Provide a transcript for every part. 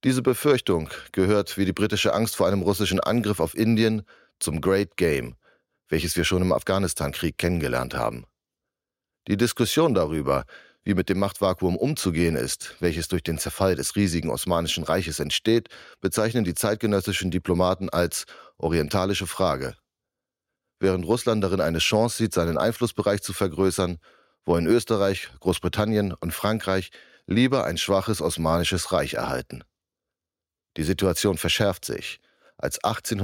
Diese Befürchtung gehört wie die britische Angst vor einem russischen Angriff auf Indien zum Great Game, welches wir schon im Afghanistan-Krieg kennengelernt haben. Die Diskussion darüber, wie mit dem Machtvakuum umzugehen ist, welches durch den Zerfall des riesigen Osmanischen Reiches entsteht, bezeichnen die zeitgenössischen Diplomaten als orientalische Frage. Während Russland darin eine Chance sieht, seinen Einflussbereich zu vergrößern, wollen Österreich, Großbritannien und Frankreich lieber ein schwaches Osmanisches Reich erhalten. Die Situation verschärft sich, als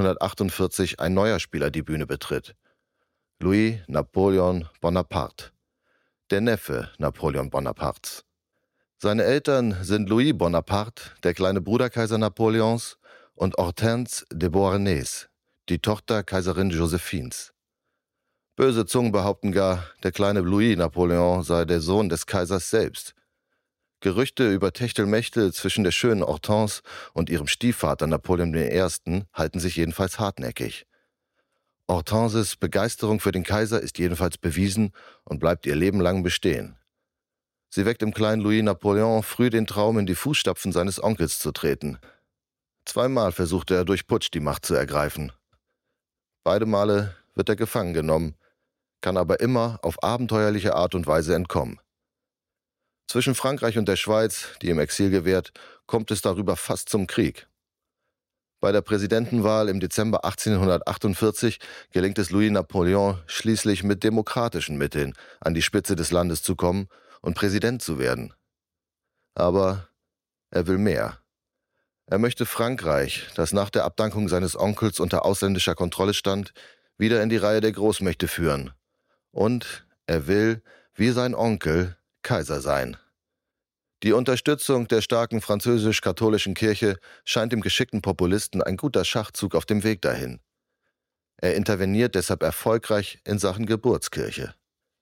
1848 ein neuer Spieler die Bühne betritt: Louis Napoleon Bonaparte, der Neffe Napoleon Bonapartes. Seine Eltern sind Louis Bonaparte, der kleine Bruder Kaiser Napoleons, und Hortense de Beauharnais, die Tochter Kaiserin Josephines. Böse Zungen behaupten gar, der kleine Louis Napoleon sei der Sohn des Kaisers selbst. Gerüchte über Techtelmechtel zwischen der schönen Hortense und ihrem Stiefvater Napoleon I. halten sich jedenfalls hartnäckig. Hortenses Begeisterung für den Kaiser ist jedenfalls bewiesen und bleibt ihr Leben lang bestehen. Sie weckt im kleinen Louis Napoleon früh den Traum, in die Fußstapfen seines Onkels zu treten. 2-mal versuchte er durch Putsch die Macht zu ergreifen. Beide Male wird er gefangen genommen, kann aber immer auf abenteuerliche Art und Weise entkommen. Zwischen Frankreich und der Schweiz, die im Exil gewährt, kommt es darüber fast zum Krieg. Bei der Präsidentenwahl im Dezember 1848 gelingt es Louis Napoleon schließlich mit demokratischen Mitteln an die Spitze des Landes zu kommen und Präsident zu werden. Aber er will mehr. Er möchte Frankreich, das nach der Abdankung seines Onkels unter ausländischer Kontrolle stand, wieder in die Reihe der Großmächte führen. Und er will, wie sein Onkel, Kaiser sein. Die Unterstützung der starken französisch-katholischen Kirche scheint dem geschickten Populisten ein guter Schachzug auf dem Weg dahin. Er interveniert deshalb erfolgreich in Sachen Geburtskirche.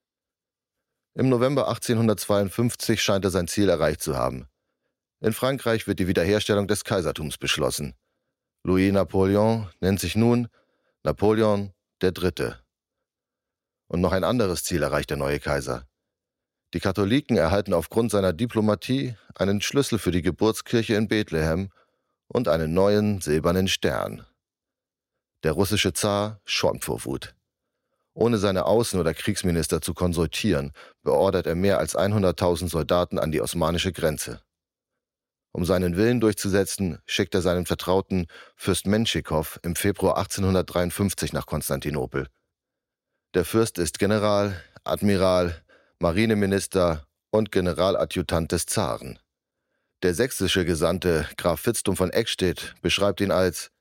Im November 1852 scheint er sein Ziel erreicht zu haben. In Frankreich wird die Wiederherstellung des Kaisertums beschlossen. Louis Napoleon nennt sich nun Napoleon III. Und noch ein anderes Ziel erreicht der neue Kaiser. Die Katholiken erhalten aufgrund seiner Diplomatie einen Schlüssel für die Geburtskirche in Bethlehem und einen neuen silbernen Stern. Der russische Zar schäumt vor Wut. Ohne seine Außen- oder Kriegsminister zu konsultieren, beordert er mehr als 100.000 Soldaten an die osmanische Grenze. Um seinen Willen durchzusetzen, schickt er seinen Vertrauten Fürst Menschikow im Februar 1853 nach Konstantinopel. Der Fürst ist General, Admiral, Marineminister und Generaladjutant des Zaren. Der sächsische Gesandte Graf Vitzthum von Eckstedt beschreibt ihn als